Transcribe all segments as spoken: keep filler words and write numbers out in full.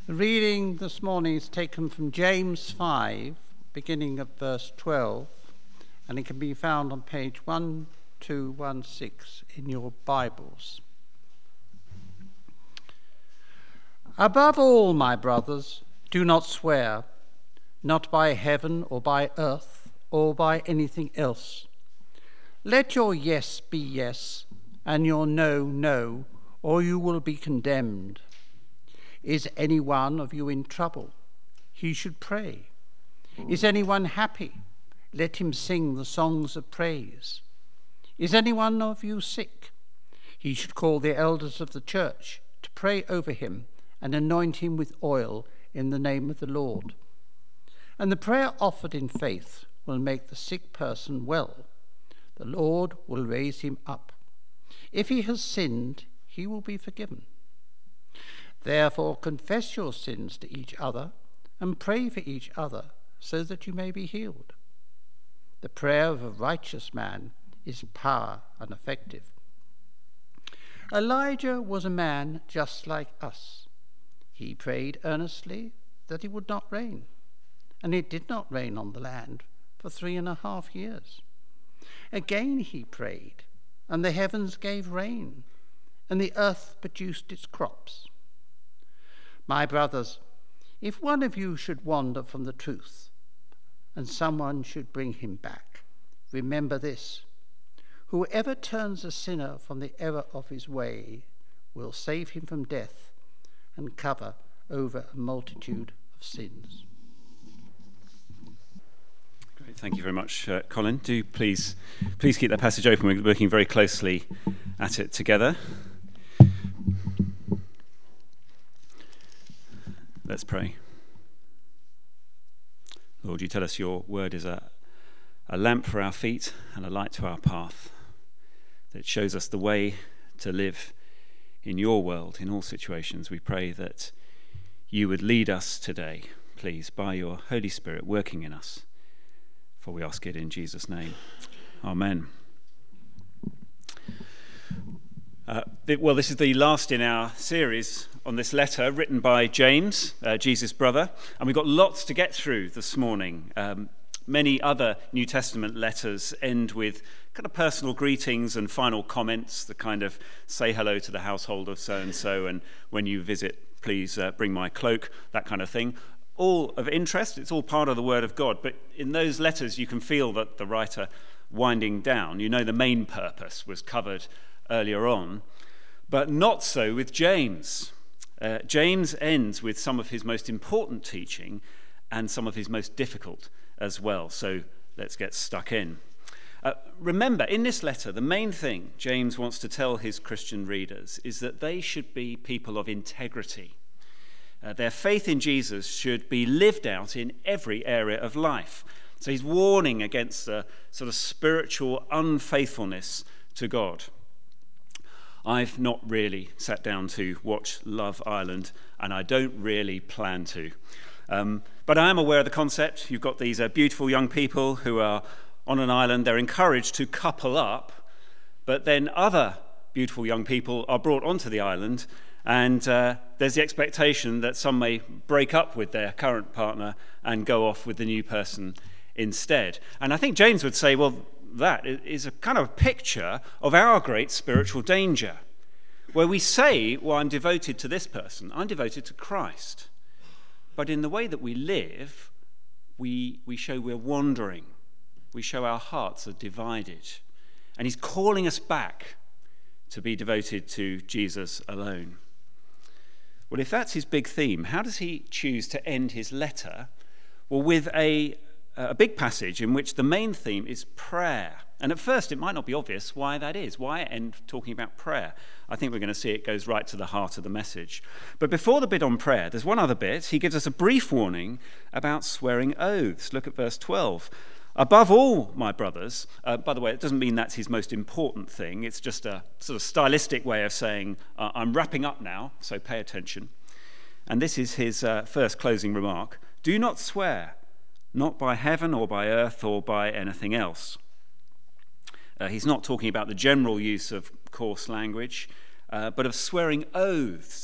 The reading this morning is taken from James five, beginning at verse twelve, and it can be found on page one two one six in your Bibles. Above all, my brothers, do not swear, not by heaven or by earth or by anything else. Let your yes be yes and your no, no, or you will be condemned. Is any one of you in trouble? He should pray. Is anyone happy? Let him sing the songs of praise. Is any one of you sick? He should call the elders of the church to pray over him and anoint him with oil in the name of the Lord. And the prayer offered in faith will make the sick person well. The Lord will raise him up. If he has sinned, he will be forgiven. Therefore, confess your sins to each other and pray for each other so that you may be healed. The prayer of a righteous man is power and effective. Elijah was a man just like us. He prayed earnestly that it would not rain, and it did not rain on the land for three and a half years. Again he prayed, and the heavens gave rain, and the earth produced its crops. My brothers, if one of you should wander from the truth, and someone should bring him back, remember this: whoever turns a sinner from the error of his way will save him from death and cover over a multitude of sins. Great, thank you very much, uh, Colin. Do please, please keep that passage open. We're looking very closely at it together. Let's pray. Lord, you tell us your word is a, a lamp for our feet and a light to our path, that shows us the way to live in your world in all situations. We pray that you would lead us today, please, by your Holy Spirit working in us. For we ask it in Jesus' name. Amen. Uh, well, this is the last in our series on this letter written by James, uh, Jesus' brother, and we've got lots to get through this morning. Um, many other New Testament letters end with kind of personal greetings and final comments, the kind of say hello to the household of so-and-so, and when you visit, please uh, bring my cloak, that kind of thing. All of interest, it's all part of the Word of God, but in those letters you can feel that the writer winding down. You know the main purpose was covered earlier on, but not so with James. Uh, James ends with some of his most important teaching and some of his most difficult as well, so let's get stuck in. Uh, remember, in this letter, the main thing James wants to tell his Christian readers is that they should be people of integrity. Uh, their faith in Jesus should be lived out in every area of life. So he's warning against the sort of spiritual unfaithfulness to God. I've not really sat down to watch Love Island, and I don't really plan to. Um, but I am aware of the concept. You've got these uh, beautiful young people who are on an island. They're encouraged to couple up, but then other beautiful young people are brought onto the island, and uh, there's the expectation that some may break up with their current partner and go off with the new person instead. And I think James would say, well, that is a kind of picture of our great spiritual danger, where we say, well, I'm devoted to this person, I'm devoted to Christ. But in the way that we live, we, we show we're wandering. We show our hearts are divided. And he's calling us back to be devoted to Jesus alone. Well, if that's his big theme, how does he choose to end his letter? Well, with a, a big passage in which the main theme is prayer. And at first it might not be obvious why that is. Why end talking about prayer? I think we're going to see it goes right to the heart of the message. But before the bit on prayer, there's one other bit. He gives us a brief warning about swearing oaths. Look at verse twelve. Above all, my brothers, uh, by the way, it doesn't mean that's his most important thing. It's just a sort of stylistic way of saying, uh, I'm wrapping up now, so pay attention. And this is his uh, first closing remark. Do not swear, not by heaven or by earth or by anything else. Uh, he's not talking about the general use of coarse language, uh, but of swearing oaths,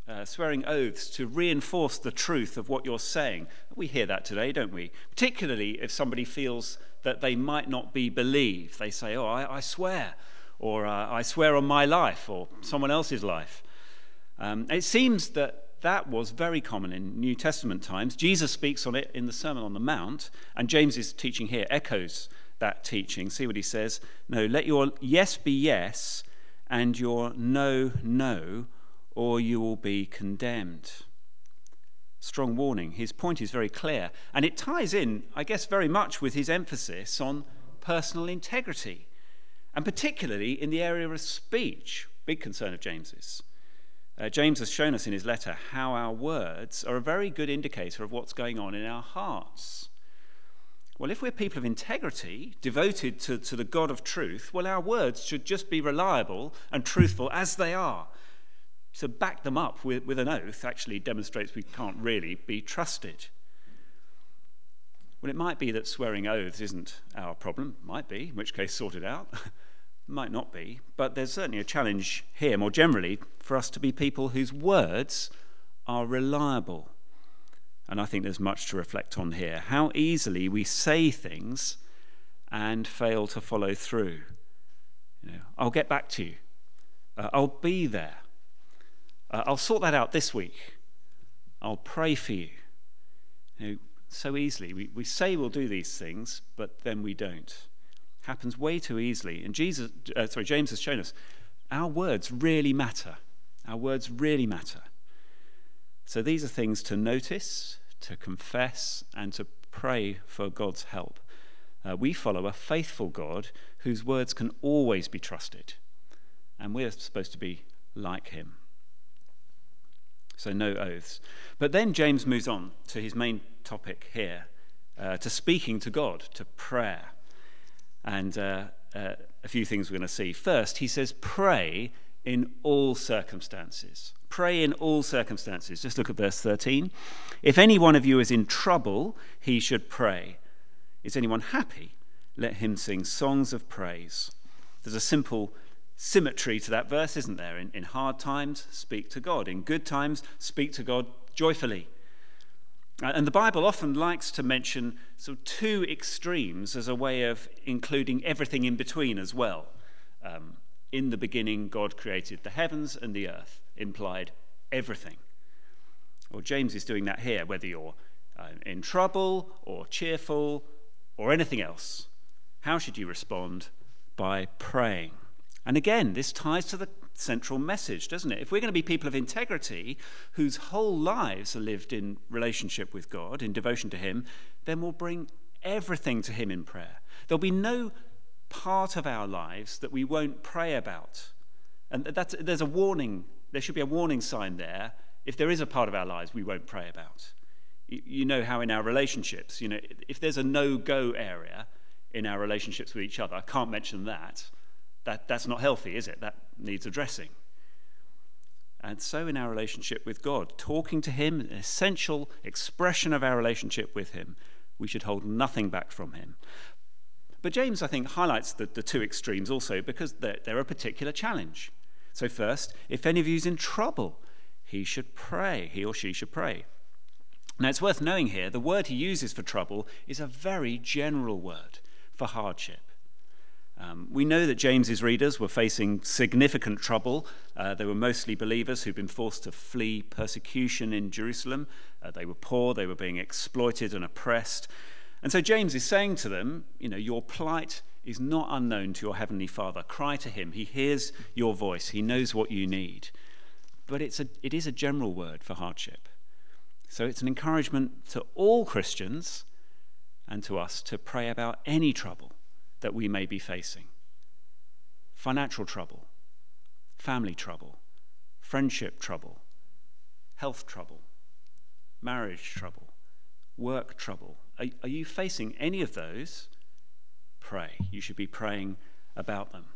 uh, swearing oaths to reinforce the truth of what you're saying. We hear that today, don't we? Particularly if somebody feels that they might not be believed. They say, oh, I, I swear, or uh, I swear on my life, or someone else's life. Um, it seems that that was very common in New Testament times. Jesus speaks on it in the Sermon on the Mount, and James's teaching here echoes that teaching. See what he says. No, let your yes be yes, and your no, no, or you will be condemned. Strong warning. His point is very clear, and it ties in, I guess, very much with his emphasis on personal integrity, and particularly in the area of speech, big concern of James's. Uh, James has shown us in his letter how our words are a very good indicator of what's going on in our hearts. Well, if we're people of integrity, devoted to, to the God of truth, well, our words should just be reliable and truthful as they are. To back them up with, with an oath actually demonstrates we can't really be trusted. Well, it might be that swearing oaths isn't our problem. Might be, in which case sort it out. Might not be, but there's certainly a challenge here more generally for us to be people whose words are reliable. And I think there's much to reflect on here. How easily we say things and fail to follow through. You know, I'll get back to you. Uh, I'll be there. Uh, I'll sort that out this week. I'll pray for you. You know, so easily we, we say we'll do these things, but then we don't. Happens way too easily. And Jesus, uh, sorry, James has shown us our words really matter. Our words really matter. So these are things to notice, to confess, and to pray for God's help. Uh, we follow a faithful God whose words can always be trusted, and we're supposed to be like him. So no oaths. But then James moves on to his main topic here, uh, to speaking to God, to prayer. And uh, uh, a few things we're going to see. First, he says, pray in all circumstances. Pray in all circumstances. Just look at verse thirteen. If any one of you is in trouble, he should pray. Is anyone happy? Let him sing songs of praise. There's a simple symmetry to that verse, isn't there? In, in hard times, speak to God. In good times, speak to God joyfully. And the Bible often likes to mention sort of two extremes as a way of including everything in between as well. Um, in the beginning, God created the heavens and the earth, implied everything. Well, James is doing that here, whether you're uh, in trouble or cheerful or anything else. How should you respond? By praying. And again, this ties to the central message, doesn't it? If we're going to be people of integrity whose whole lives are lived in relationship with God, in devotion to him, then we'll bring everything to him in prayer. There'll be no part of our lives that we won't pray about. And that's, there's a warning, there should be a warning sign there. If there is a part of our lives we won't pray about. You, you know how in our relationships, you know, if there's a no-go area in our relationships with each other, I can't mention that. That, that's not healthy, is it? That needs addressing. And so in our relationship with God, talking to him, an essential expression of our relationship with him, we should hold nothing back from him. But James, I think, highlights the, the two extremes also because they're, they're a particular challenge. So first, if any of you is in trouble, he should pray, he or she should pray. Now it's worth knowing here, the word he uses for trouble is a very general word for hardship. Um, we know that James's readers were facing significant trouble. Uh, they were mostly believers who'd been forced to flee persecution in Jerusalem. Uh, they were poor, they were being exploited and oppressed. And so James is saying to them, you know, your plight is not unknown to your heavenly Father. Cry to him. He hears your voice. He knows what you need. But it's a, it is a general word for hardship. So it's an encouragement to all Christians and to us to pray about any trouble that we may be facing. Financial trouble, family trouble, friendship trouble, health trouble, marriage trouble, work trouble. Are, are you facing any of those? Pray. You should be praying about them.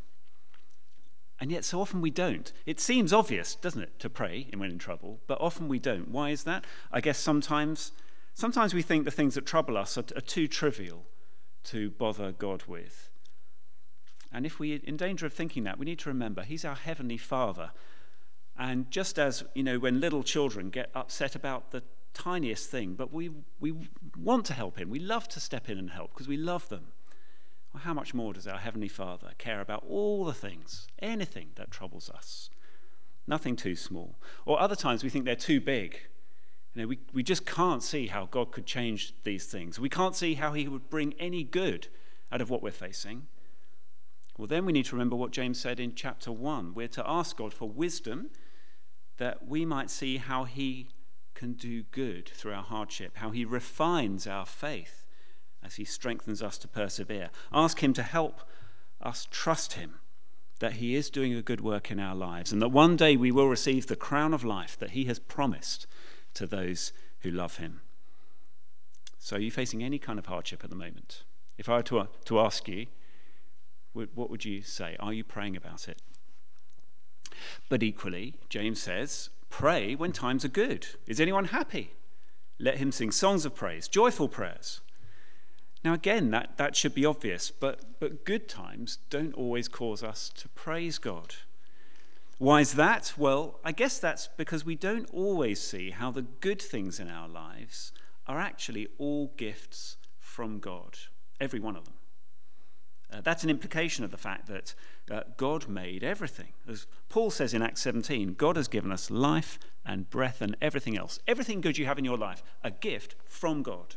And yet so often we don't. It seems obvious, doesn't it, to pray when in trouble, but often we don't. Why is that? I guess sometimes sometimes we think the things that trouble us are, are too trivial to bother God with. And if we're in danger of thinking that, we need to remember he's our heavenly Father, And just as, you know, when little children get upset about the tiniest thing, but we we want to help in, we love to step in and help because we love them. Well, how much more does our Heavenly Father care about all the things, anything that troubles us? Nothing too small. Or other times we think they're too big. You know, we, we just can't see how God could change these things. We can't see how he would bring any good out of what we're facing. Well, then we need to remember what James said in chapter one. We're to ask God for wisdom that we might see how he can do good through our hardship, how he refines our faith as he strengthens us to persevere. Ask him to help us trust him that he is doing a good work in our lives and that one day we will receive the crown of life that he has promised to those who love him. So are you facing any kind of hardship at the moment? If I were to, to ask you, what would you say? Are you praying about it? But equally, James says, pray when times are good. Is anyone happy? Let him sing songs of praise, joyful prayers. Now again, that, that should be obvious, but, but good times don't always cause us to praise God. Why is that? Well, I guess that's because we don't always see how the good things in our lives are actually all gifts from God, every one of them. Uh, that's an implication of the fact that uh, God made everything. As Paul says in Acts seventeen, God has given us life and breath and everything else. Everything good you have in your life, a gift from God.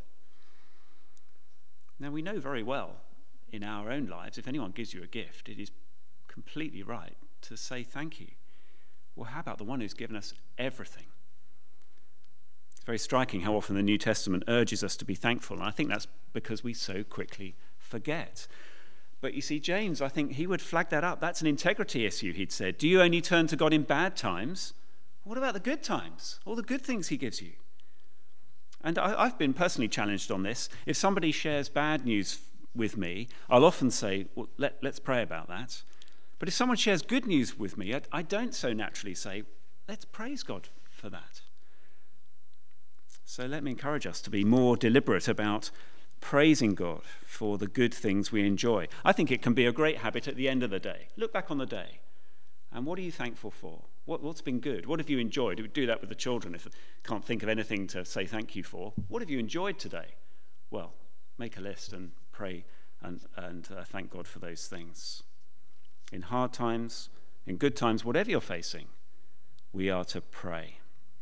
Now, we know very well in our own lives, if anyone gives you a gift, it is completely right to say thank you. Well, how about the one who's given us everything? It's very striking how often the New Testament urges us to be thankful, and I think that's because we so quickly forget. But you see, James, I think he would flag that up. That's an integrity issue, he'd said. Do you only turn to God in bad times? What about the good times? All the good things he gives you? And I, I've been personally challenged on this. If somebody shares bad news with me, I'll often say, well, let, let's pray about that. But if someone shares good news with me, I, I don't so naturally say, let's praise God for that. So let me encourage us to be more deliberate about praising God for the good things we enjoy. I think it can be a great habit at the end of the day. Look back on the day. And what are you thankful for? What, what's been good? What have you enjoyed? We do that with the children if they can't think of anything to say thank you for. What have you enjoyed today? Well, make a list and pray and, and uh, thank God for those things. In hard times, in good times, whatever you're facing, we are to pray.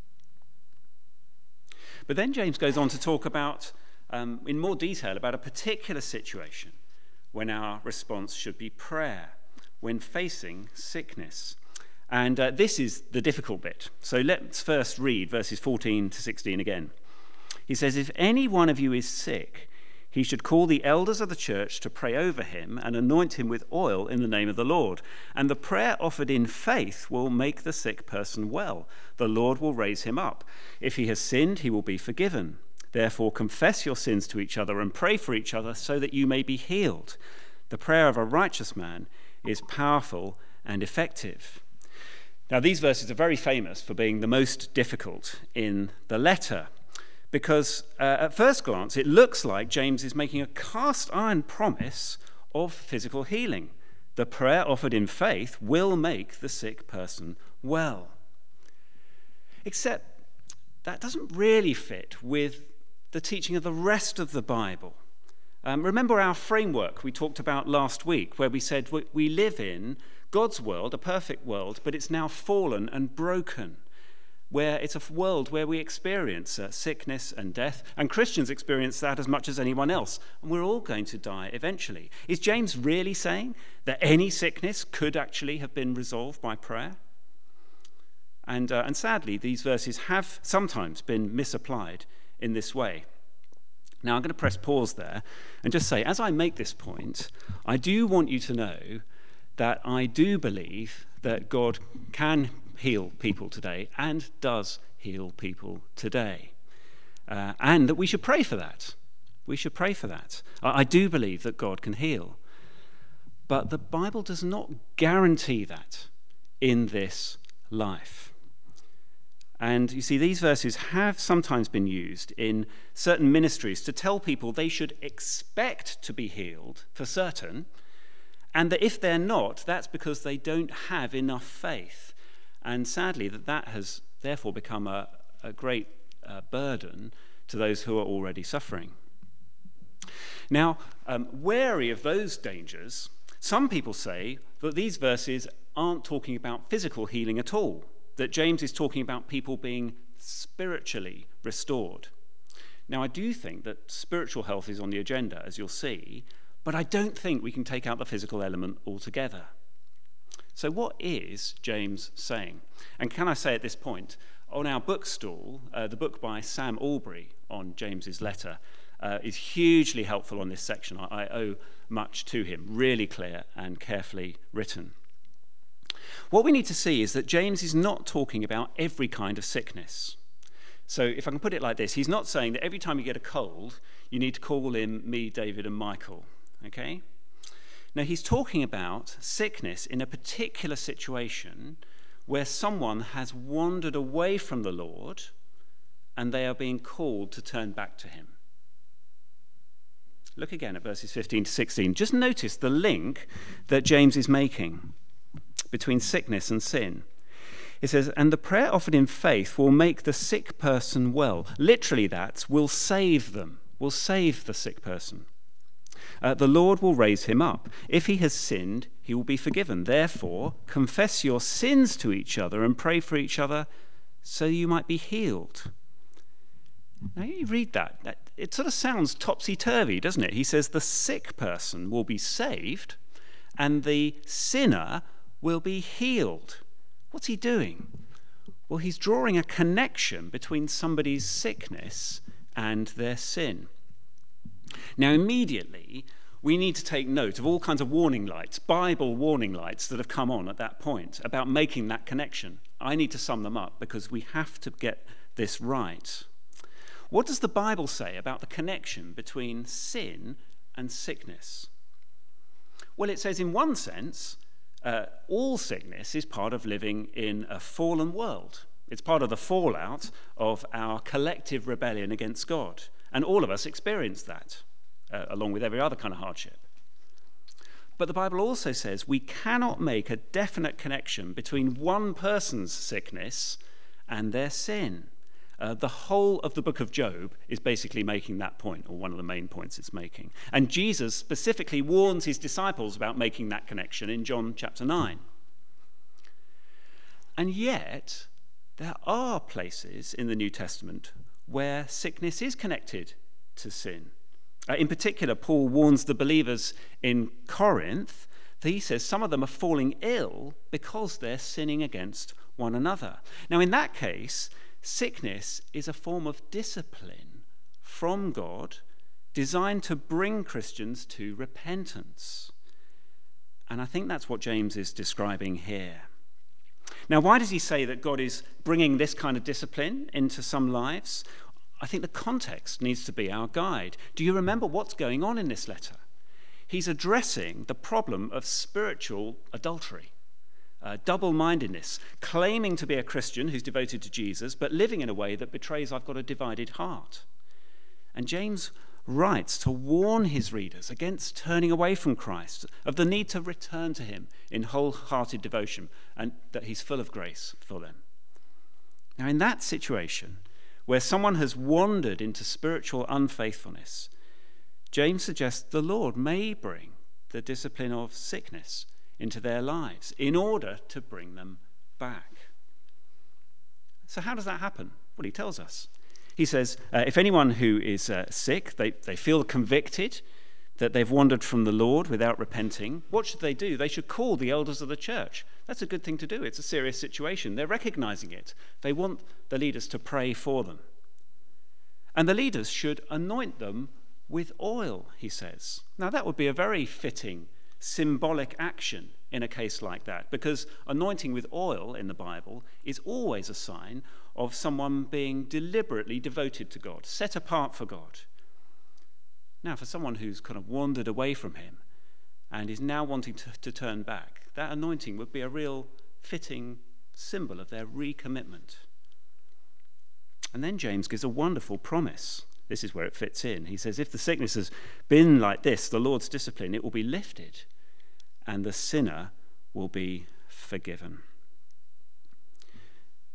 But then James goes on to talk about Um, in more detail about a particular situation when our response should be prayer, when facing sickness. And uh, this is the difficult bit. So let's first read verses fourteen to sixteen again. He says, if any one of you is sick, he should call the elders of the church to pray over him and anoint him with oil in the name of the Lord. And the prayer offered in faith will make the sick person well. The Lord will raise him up. If he has sinned, he will be forgiven. Therefore, confess your sins to each other and pray for each other so that you may be healed. The prayer of a righteous man is powerful and effective. Now, these verses are very famous for being the most difficult in the letter because uh, at first glance, it looks like James is making a cast iron promise of physical healing. The prayer offered in faith will make the sick person well. Except that doesn't really fit with the teaching of the rest of the Bible. Um, remember our framework we talked about last week, where we said we, we live in God's world, a perfect world, but it's now fallen and broken, where it's a world where we experience uh, sickness and death, and Christians experience that as much as anyone else, and we're all going to die eventually. Is James really saying that any sickness could actually have been resolved by prayer? And, uh, and sadly, these verses have sometimes been misapplied in this way. Now, I'm going to press pause there and just say, as I make this point, I do want you to know that I do believe that God can heal people today and does heal people today. Uh, and that we should pray for that. We should pray for that. I, I do believe that God can heal. But the Bible does not guarantee that in this life. And you see, these verses have sometimes been used in certain ministries to tell people they should expect to be healed for certain, and that if they're not, that's because they don't have enough faith. And sadly, that that has therefore become a, a great uh, burden to those who are already suffering. Now, um, wary of those dangers, some people say that these verses aren't talking about physical healing at all, that James is talking about people being spiritually restored. Now, I do think that spiritual health is on the agenda, as you'll see, but I don't think we can take out the physical element altogether. So what is James saying? And can I say at this point, on our bookstall, uh, the book by Sam Albury on James's letter uh, is hugely helpful on this section. I, I owe much to him, really clear and carefully written. What we need to see is that James is not talking about every kind of sickness. So if I can put it like this, he's not saying that every time you get a cold, you need to call in me, David, and Michael, okay? Now, he's talking about sickness in a particular situation where someone has wandered away from the Lord and they are being called to turn back to him. Look again at verses fifteen to sixteen. Just notice the link that James is making between sickness and sin. It says, and the prayer offered in faith will make the sick person well. Literally that, will save them, will save the sick person. Uh, the Lord will raise him up. If he has sinned, he will be forgiven. Therefore, confess your sins to each other and pray for each other so you might be healed. Now you read that, that it sort of sounds topsy-turvy, doesn't it? He says the sick person will be saved and the sinner will be healed. What's he doing? Well, he's drawing a connection between somebody's sickness and their sin. Now, immediately, we need to take note of all kinds of warning lights, Bible warning lights that have come on at that point about making that connection. I need to sum them up because we have to get this right. What does the Bible say about the connection between sin and sickness? Well, it says in one sense, uh, all sickness is part of living in a fallen world. It's part of the fallout of our collective rebellion against God. And all of us experience that, uh, along with every other kind of hardship. But the Bible also says we cannot make a definite connection between one person's sickness and their sin. Uh, the whole of the book of Job is basically making that point, or one of the main points it's making. And Jesus specifically warns his disciples about making that connection in John chapter nine. And yet, there are places in the New Testament where sickness is connected to sin. Uh, in particular, Paul warns the believers in Corinth that he says some of them are falling ill because they're sinning against one another. Now, in that case, sickness is a form of discipline from God designed to bring Christians to repentance. And I think that's what James is describing here. Now, why does he say that God is bringing this kind of discipline into some lives? I think the context needs to be our guide. Do you remember what's going on in this letter? He's addressing the problem of spiritual adultery, uh, double-mindedness, claiming to be a Christian who's devoted to Jesus, but living in a way that betrays I've got a divided heart. And James writes to warn his readers against turning away from Christ, of the need to return to him in wholehearted devotion, and that he's full of grace for them. Now, in that situation, where someone has wandered into spiritual unfaithfulness, James suggests the Lord may bring the discipline of sickness into their lives in order to bring them back. So how does that happen? Well, he tells us. He says, uh, if anyone who is uh, sick, they, they feel convicted that they've wandered from the Lord without repenting, what should they do? They should call the elders of the church. That's a good thing to do. It's a serious situation. They're recognizing it. They want the leaders to pray for them. And the leaders should anoint them with oil, he says. Now, that would be a very fitting symbolic action in a case like that, because anointing with oil in the Bible is always a sign of someone being deliberately devoted to God, set apart for God. Now, for someone who's kind of wandered away from him and is now wanting to, to turn back, that anointing would be a real fitting symbol of their recommitment. And then James gives a wonderful promise. This is where it fits in. He says, if the sickness has been like this, the Lord's discipline, it will be lifted and the sinner will be forgiven.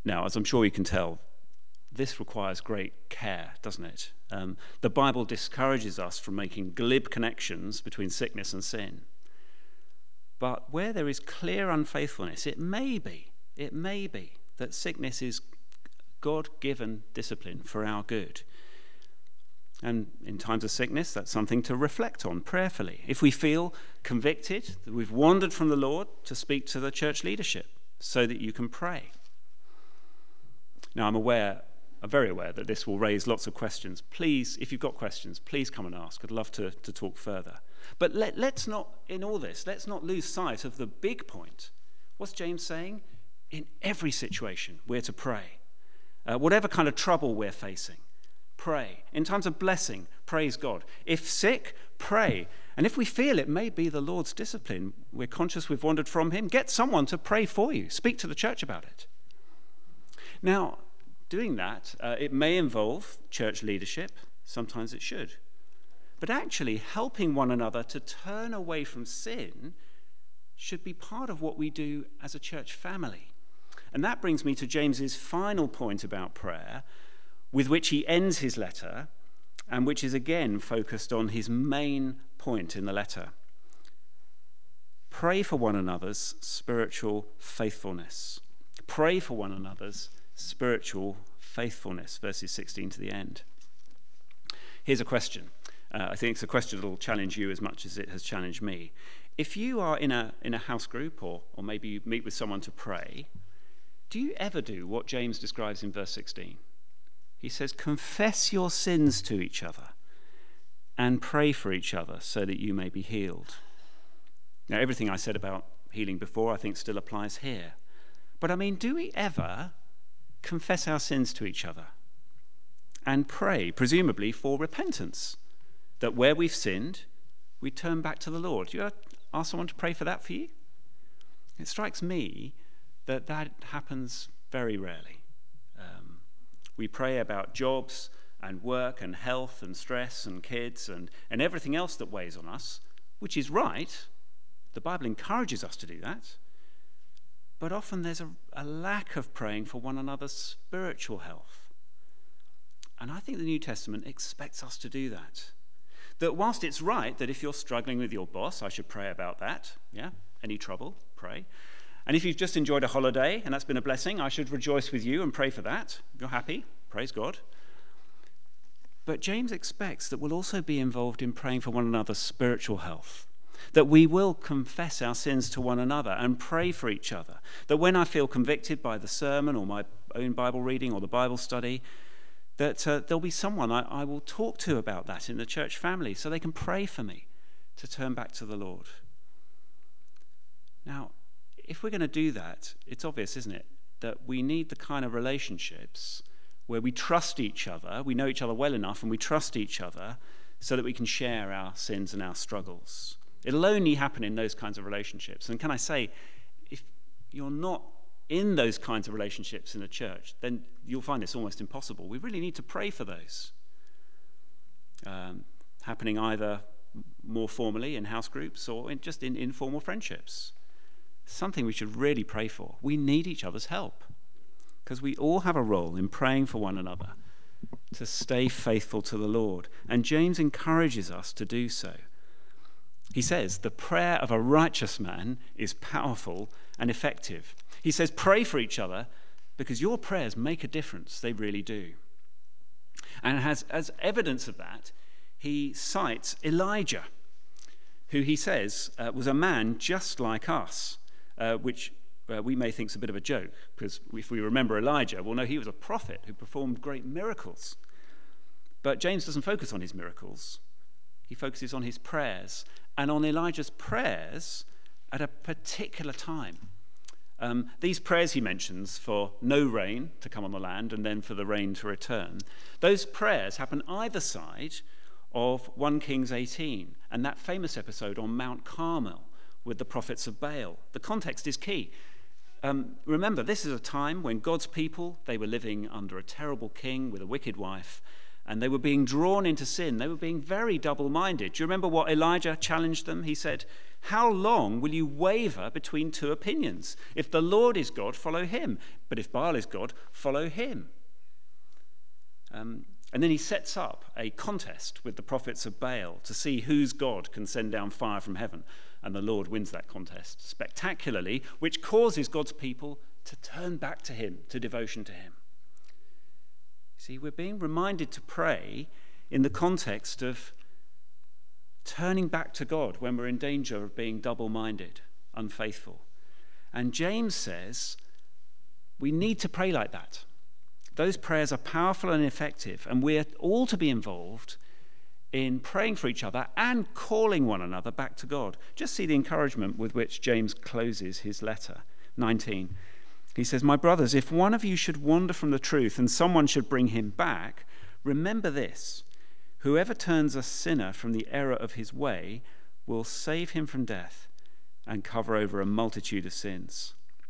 Now, as I'm sure you can tell, this requires great care, doesn't it? Um, the Bible discourages us from making glib connections between sickness and sin. But where there is clear unfaithfulness, it may be, it may be that sickness is God-given discipline for our good. And in times of sickness, that's something to reflect on prayerfully. If we feel convicted that we've wandered from the Lord, to speak to the church leadership so that you can pray. Now, I'm aware, I'm very aware that this will raise lots of questions. Please, if you've got questions, please come and ask. I'd love to, to talk further. But let, let's not, in all this, let's not lose sight of the big point. What's James saying? In every situation, we're to pray. Uh, whatever kind of trouble we're facing, pray. In times of blessing, praise God. If sick, pray. And if we feel it may be the Lord's discipline, we're conscious we've wandered from him, get someone to pray for you. Speak to the church about it. Now, doing that, uh, it may involve church leadership. Sometimes it should. But actually, helping one another to turn away from sin should be part of what we do as a church family. And that brings me to James's final point about prayer, with which he ends his letter, and which is again focused on his main point in the letter. Pray for one another's spiritual faithfulness. Pray for one another's spiritual faithfulness, verses sixteen to the end. Here's a question. Uh, I think it's a question that will challenge you as much as it has challenged me. If you are in a in a house group, or or maybe you meet with someone to pray, do you ever do what James describes in verse sixteen? He says, confess your sins to each other and pray for each other so that you may be healed. Now, everything I said about healing before, I think still applies here. But I mean, do we ever confess our sins to each other and pray, presumably for repentance, that where we've sinned, we turn back to the Lord? Do you ever ask someone to pray for that for you? It strikes me that that happens very rarely. Um, we pray about jobs and work and health and stress and kids and, and everything else that weighs on us, which is right. The Bible encourages us to do that. But often there's a, a lack of praying for one another's spiritual health. And I think the New Testament expects us to do that. That whilst it's right that if you're struggling with your boss, I should pray about that. Yeah, any trouble, pray. And if you've just enjoyed a holiday and that's been a blessing, I should rejoice with you and pray for that. If you're happy, praise God. But James expects that we'll also be involved in praying for one another's spiritual health. That we will confess our sins to one another and pray for each other. That when I feel convicted by the sermon or my own Bible reading or the Bible study, that uh, there'll be someone I, I will talk to about that in the church family so they can pray for me to turn back to the Lord. Now, if we're going to do that, it's obvious, isn't it, that we need the kind of relationships where we trust each other, we know each other well enough and we trust each other so that we can share our sins and our struggles. It'll only happen in those kinds of relationships. And can I say, if you're not in those kinds of relationships in a church, then you'll find this almost impossible. We really need to pray for those. Um, happening either more formally in house groups or in just in informal friendships. Something we should really pray for. We need each other's help because we all have a role in praying for one another to stay faithful to the Lord. And James encourages us to do so. He says, the prayer of a righteous man is powerful and effective. He says, pray for each other because your prayers make a difference. They really do. And has, as evidence of that, he cites Elijah, who he says uh, was a man just like us. Uh, which uh, we may think is a bit of a joke, because if we remember Elijah, well, no, he was a prophet who performed great miracles. But James doesn't focus on his miracles. He focuses on his prayers, and on Elijah's prayers at a particular time. Um, these prayers he mentions for no rain to come on the land and then for the rain to return, those prayers happen either side of First Kings eighteen and that famous episode on Mount Carmel with the prophets of Baal. The context is key. Um, remember, this is a time when God's people, they were living under a terrible king with a wicked wife, and they were being drawn into sin. They were being very double-minded. Do you remember what Elijah challenged them? He said, "How long will you waver between two opinions? If the Lord is God, follow him. But if Baal is God, follow him." Um, and then he sets up a contest with the prophets of Baal to see whose God can send down fire from heaven. And the Lord wins that contest spectacularly, which causes God's people to turn back to him, to devotion to him. See, we're being reminded to pray in the context of turning back to God when we're in danger of being double-minded, unfaithful. And James says we need to pray like that. Those prayers are powerful and effective, and we're all to be involved in praying for each other and calling one another back to God. Just see the encouragement with which James closes his letter. nineteen. He says, "My brothers, if one of you should wander from the truth and someone should bring him back, remember this: whoever turns a sinner from the error of his way will save him from death and cover over a multitude of sins."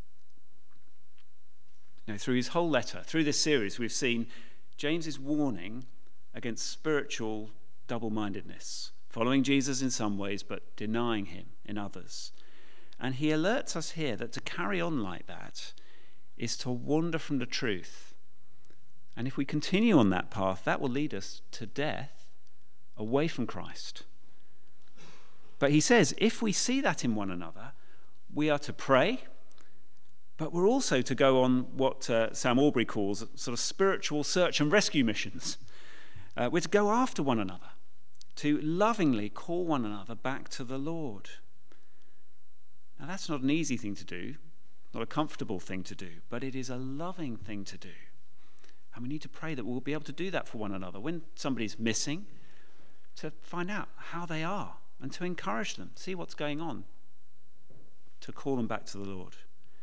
Now, through his whole letter, through this series, we've seen James's warning against spiritual double-mindedness, following Jesus in some ways but denying him in others. And he alerts us here that to carry on like that is to wander from the truth. And if we continue on that path, that will lead us to death, away from Christ. But he says, if we see that in one another, we are to pray, but we're also to go on what uh, Sam Albury calls sort of spiritual search and rescue missions. Uh, we're to go after one another, to lovingly call one another back to the Lord. Now, that's not an easy thing to do, not a comfortable thing to do, but it is a loving thing to do. And we need to pray that we'll be able to do that for one another. When somebody's missing, to find out how they are and to encourage them, see what's going on, to call them back to the Lord.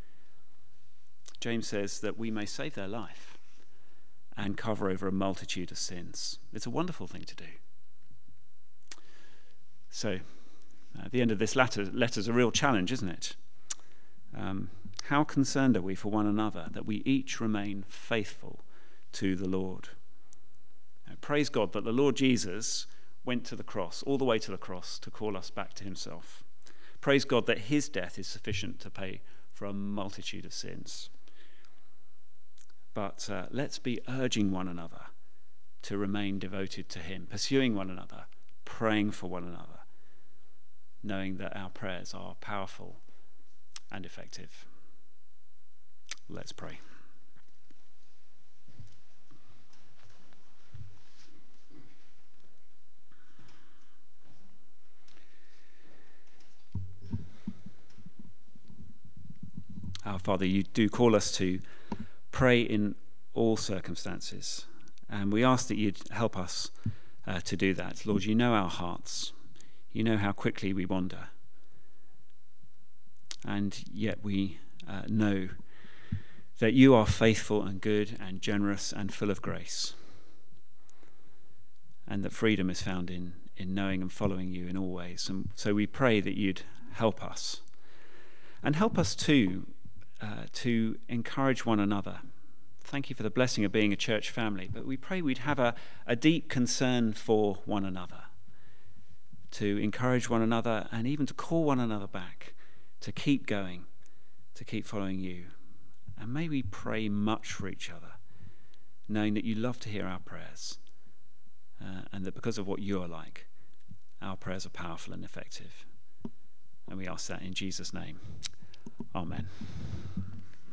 James says that we may save their life and cover over a multitude of sins. It's a wonderful thing to do. So, at the end of this letter, letter's a real challenge, isn't it? Um, how concerned are we for one another that we each remain faithful to the Lord? Now, praise God that the Lord Jesus went to the cross, all the way to the cross, to call us back to himself. Praise God that his death is sufficient to pay for a multitude of sins. But uh, let's be urging one another to remain devoted to him, pursuing one another, praying for one another, knowing that our prayers are powerful and effective. Let's pray. Our Father, you do call us to pray in all circumstances, and we ask that you'd help us uh, to do that. Lord, you know our hearts. You know how quickly we wander. And yet we uh, know that you are faithful and good and generous and full of grace. And that freedom is found in, in knowing and following you in all ways. And so we pray that you'd help us. And help us too uh, to encourage one another. Thank you for the blessing of being a church family. But we pray we'd have a, a deep concern for one another. To encourage one another and even to call one another back, to keep going, to keep following you. And may we pray much for each other, knowing that you love to hear our prayers, uh, and that because of what you are like, our prayers are powerful and effective. And we ask that in Jesus' name. Amen.